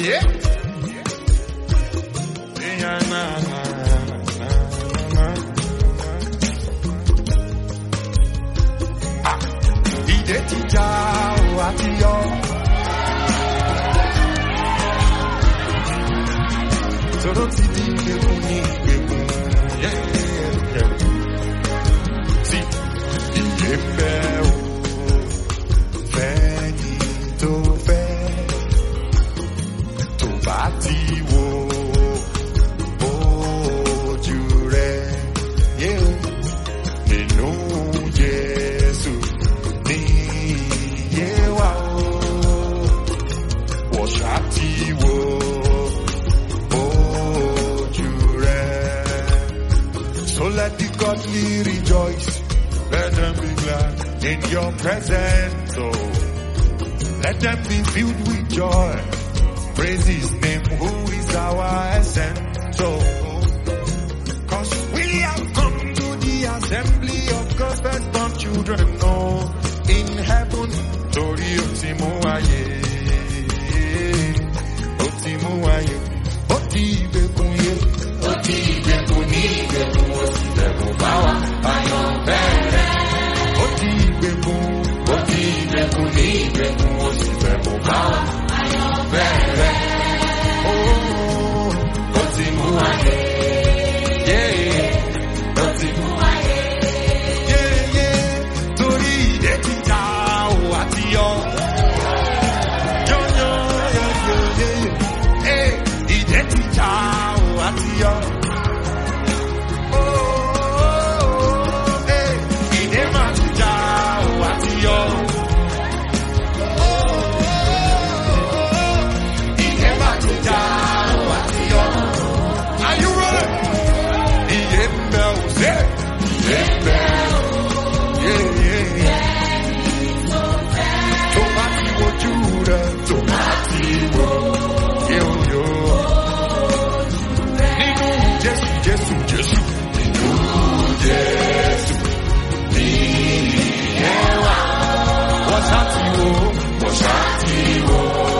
Yeah. Ìdè ti já o àti yọ. Sọ̀rọ̀ ti di ìgbèkùn ní ìgbèkùn. Sí, ìyè fẹ́ o, fẹ́ ni tó fẹ́. Tó bá ti wo ojú rẹ̀, nínú Jésù ní iye wà o. Wọ́n ṣá ti wo ojú rẹ̀. So let the godly rejoice, let them be glad in your presence. Oh, let them be filled with joy. Praise his name, who is our essence. Oh, 'cause we have come to the assembly of God's firstborn children. Oh, in heaven, Tori Otimuaye, Otimuaye, Otibekunye, Otibekuni, Bekun Bawa, Ayon Bere, Otibekun, Otibekuni, Bekun Bawa, Ayon Bere. Oh, Otimuaye, yeah, Otimuaye, yeah, yeah. Tori ìdè ti já o àti yọ. Yo, yo, yo, yo, yo, yo. Hey, ìdè ti já o àti yọ. Oh, hey, ìdè máa ti já o àti yọ. Ìdè máa ti já o àti yọ. Are you ready? Ìdè ń bẹ o, ṣe. Ìdè ń bẹ o. Yeah, yeah, yeah. Tó bá ti wojú rẹ̀, tó bá ti wo. Yo, yo. Nínú Jésù, Jésù, Jésù. Nínú Jésù. Ní ẹwà. Wọ́n ṣá ti wo. Wọ́n ṣá ti wo.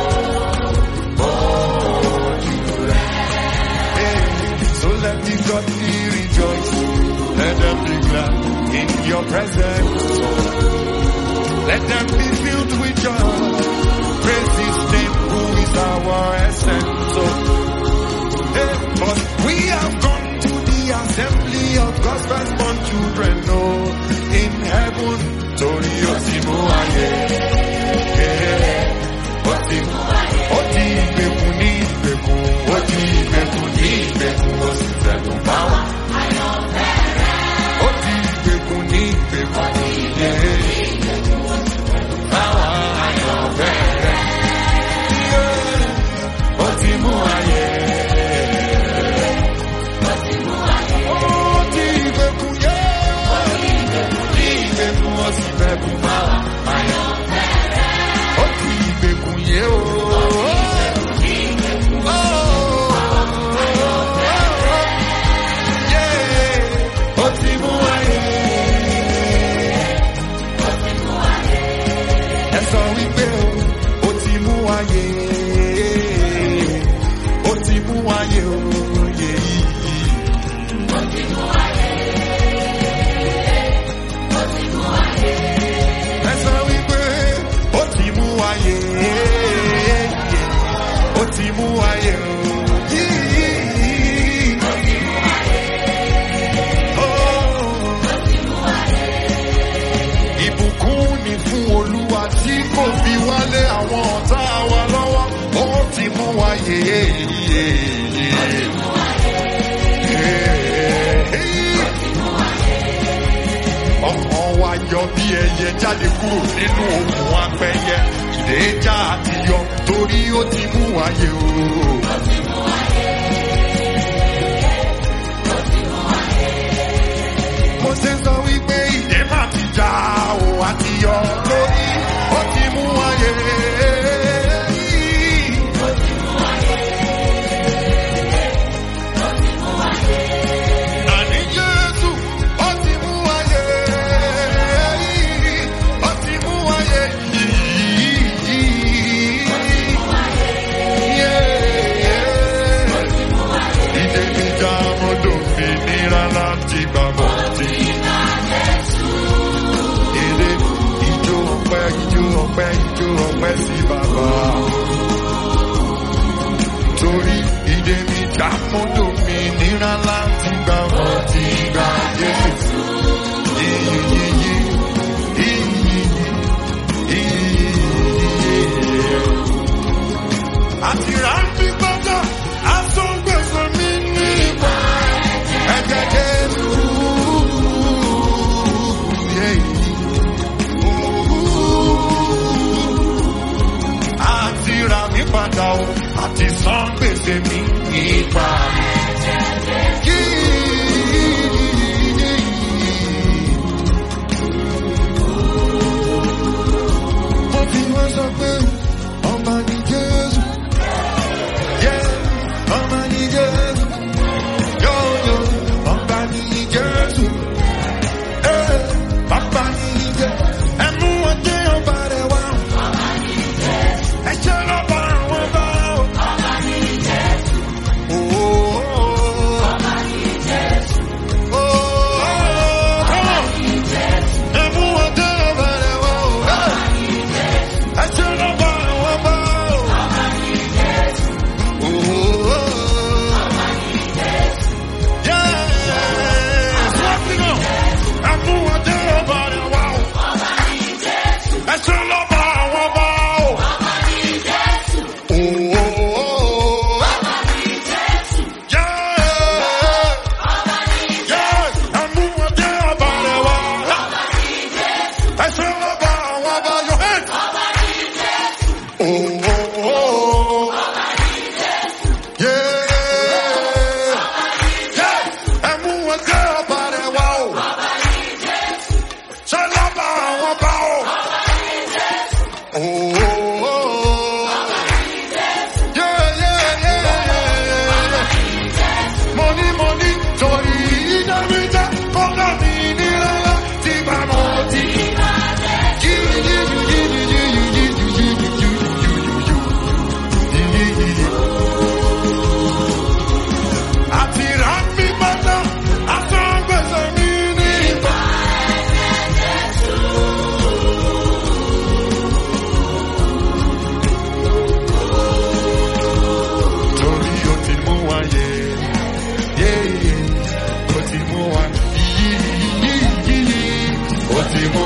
Ojú rẹ̀. Hey, so let the godly rejoice. Let them be glad in your presence. Let them be filled with joy. Praise his name, who is our essence. Hey, but we have gone to the assembly of God's firstborn children. Oh, in heaven, Tori Otimuaye, Otimuaye, Otibekun ní ìgbèkùn, Otibekun ní ìgbèkùn, Otibekun Bawa, Ayon Bere, Otibekun ní ìgbèkùn, Bawa, Ayon Bere, Otimuaye, Otibekun, yeah, Otibekun ní ìgbèkùn, Otibekun Bawa, Ayon Bere, Otibekun, yeah, oh. Sọ wípé o ti mú wáyé, o ti mú wáyé òye yìí. O ti mú wáyé, o ti mú wáyé. Ẹ sọ wípé o ti mú wáyé, o ti mú wáyé òye yìí. O ti mú wáyé, o ti mú wáyé. Ìbùkún ni fún Olúwa tí kò fi wálé àwọn ọ̀tá wa lọ́wọ́. Ó ti mú wa yèyé yèyé. Ọkàn wa yọ bí ẹyẹ jáde kúrò nínú okùn apẹyẹ. Ìdè já àti yọ torí ó ti mú wa yè o. Mo ṣe sọ wípé ìdè máa ti já o àti yọ lórí. Ó ti mú wa yè. Àní Jésù, ó ti mú wa yè. Ó ti mú wa yè. Yeah.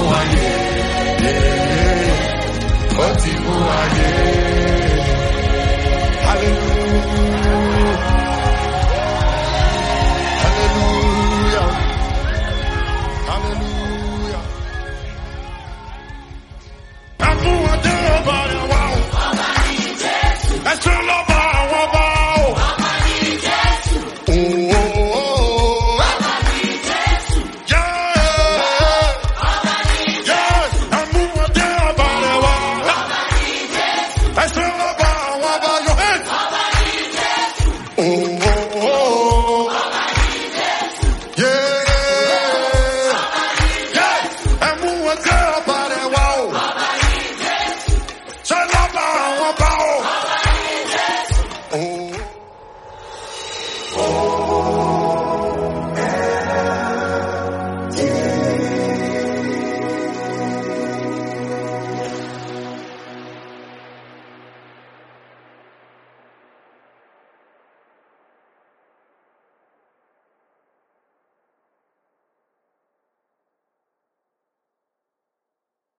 ayé. Ó ti mú ayé.